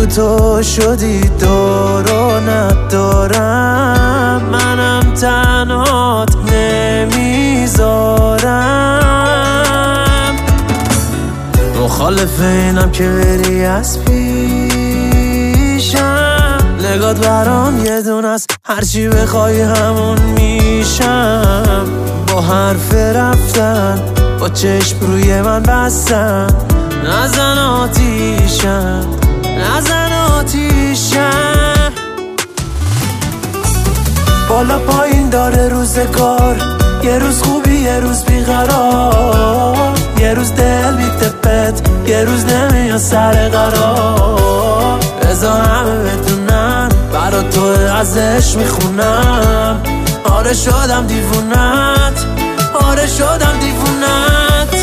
بگو تو شدی دورو ندارم، منم تنهات نمیذارم. مخالف اینم که بری از پیشم، نگات برام یه دونه است، هرچی بخوای همون میشم. با حرف رفتن با چشم روی من بستن، نزن آتیشم نزن آتیشم. بالا پایین داره روزگار، یه روز خوبی یه روز بیقرار، یه روز دل میتپت یه روز نمیاد سر قرار. بذار همه بدونن برا تو ازش میخونم، آره شدم دیوونت، آره شدم دیوونت.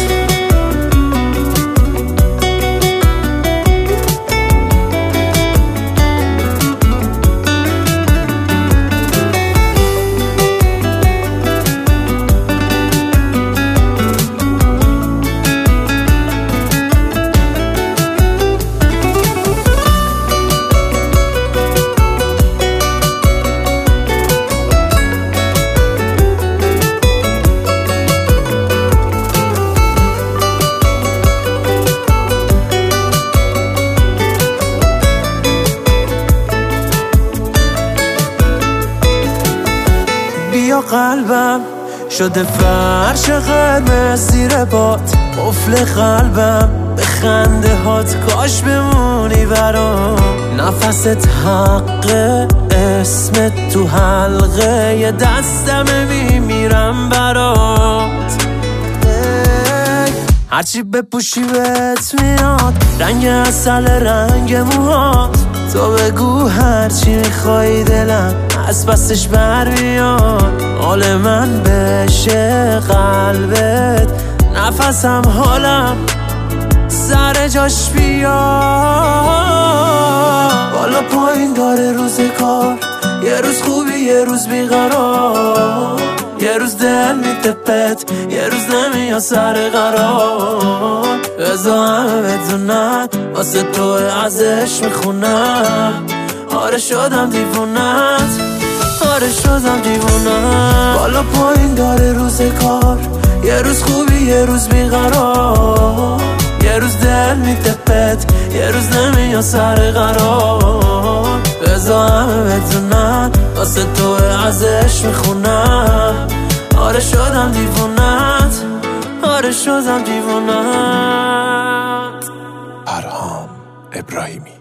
بیا قلبم شده فرش قرمز زیر باد، قفل قلبم به خنده هات، کاش بمونی برام. نفست حقه اسمت تو حلقه یه دستم میمیرم برات. هرچی بپوشی بهت میاد، رنگ عسل رنگ موهات. تو بگو هرچی میخوای دلم از پسش برمیاد. حال من بشه قلبت، نفسم حالم سر جاش بیاد. بالا پایین داره روزگار، یه روز خوبی یه روز بیقرار، یه روز دل میتپت یه روز نمیاد سر قرار. بذار همه بدونن واسه تو ازش میخونم، آره شدم دیوونت، آره شدم دیوونت. بالا پایین داره روزگار، یه روز خوبی یه روز بیقرار، یه روز دل میتپت یه روز نمیاد سر قرار. بذار همه بدونن واسه تو ازش میخونم، آره شدم دیوونت، آره شدم دیوونت. پرهام ابراهیمی.